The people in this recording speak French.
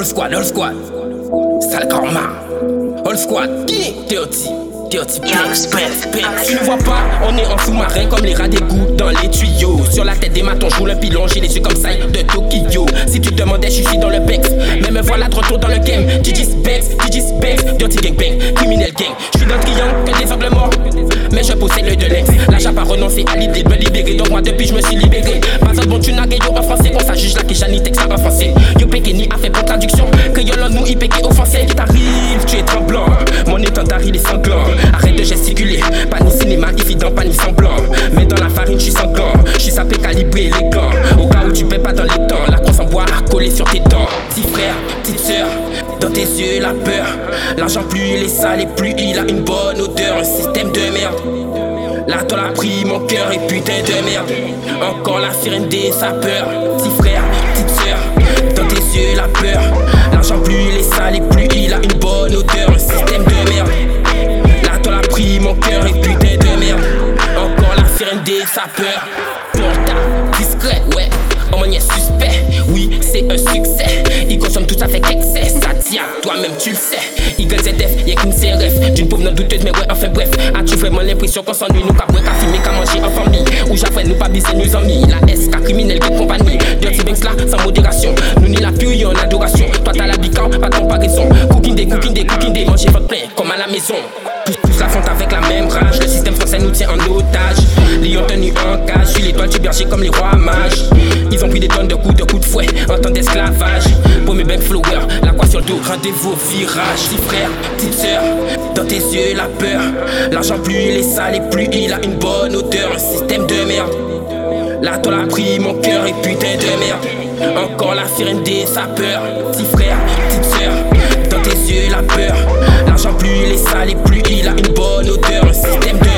All squad. Sale karma. All squad. Dirty. Tu ne vois pas, on est en sous-marin comme les rats d'égout dans les tuyaux. Sur la tête des matons, je roule un pilon, j'ai les yeux comme ça de Tokyo. Si tu te demandais, je suis dans le Bex, mais me voilà de retour dans le game. Gigi Specs, Dirty Gang Bang, criminel gang. Je suis dans le triangle, que des angles morts, mais je possède l'œil de l'ex. Là j'ai pas renoncé à l'idée de me libérer, donc moi depuis je me suis libéré. Pas un bon tu n'as yo en français, qu'on ça juge là qui j'en texte en français. Yo péké ni a fait pour traduction, que yo l'on nous y péké offensé. Qui t'arrive, tu es tremblant, mon étendard il est sanglant. Arrête de gesticuler, pas ni cinéma, évident, pas ni semblant. Mais dans la farine, je suis sanglant, je suis sapé, calibré, élégant. Au cas où tu paies pas dans les temps, la crosse en bois à coller sur tes dents. Petit frère, petite sœur, dans tes yeux la peur. L'argent plus il est sale et plus il a une bonne odeur. Un système de merde. Là t'en as pris mon cœur et putain de merde. Encore la sirène des sapeurs. Petit frère, petite sœur, dans tes yeux la peur. L'argent plus il est sale et plus il a une bonne odeur. Un système de merde. T'en as pris mon cœur et putain de merde. Encore la sirène des sapeurs. Porta, discret, ouais. En manière suspect, oui, c'est un succès. Ils consomment tout avec excès. Ça tient, toi-même tu le sais. YZF, y'a qu'une CRF. D'une pauvre non douteuse, mais ouais, enfin bref. As-tu vraiment l'impression qu'on s'ennuie? Nous qu'à boire, qu'à fumer, qu'à manger en famille. Ou j'avoue, nous pas baiser nos amis. La S, qu'à criminel, qu'à compagnie. Dirty Banks là, sans modération. Nous ni la pluie en adoration. Toi t'as la bican, pas de comparaison. Cooking day, manger votre pain, comme à la maison. Tous la font avec la même rage. Le système français nous tient en otage. Lions tenus en cage. Je suis l'étoile du berger comme les rois mages. Ils ont pris des tonnes de coups de fouet en temps d'esclavage. Pour mes bank flowers, la croix sur le dos, rendez-vous au virage. Petit frère, petite sœur, dans tes yeux la peur. L'argent plus il est sale et plus il a une bonne odeur. Un système de merde. Là t'en as pris mon cœur et putain de merde. Encore la sirène des sapeurs. Petit frère, petite sœur, dans tes yeux la peur. L'argent plus il est sale et plus il a une bonne odeur. Un système de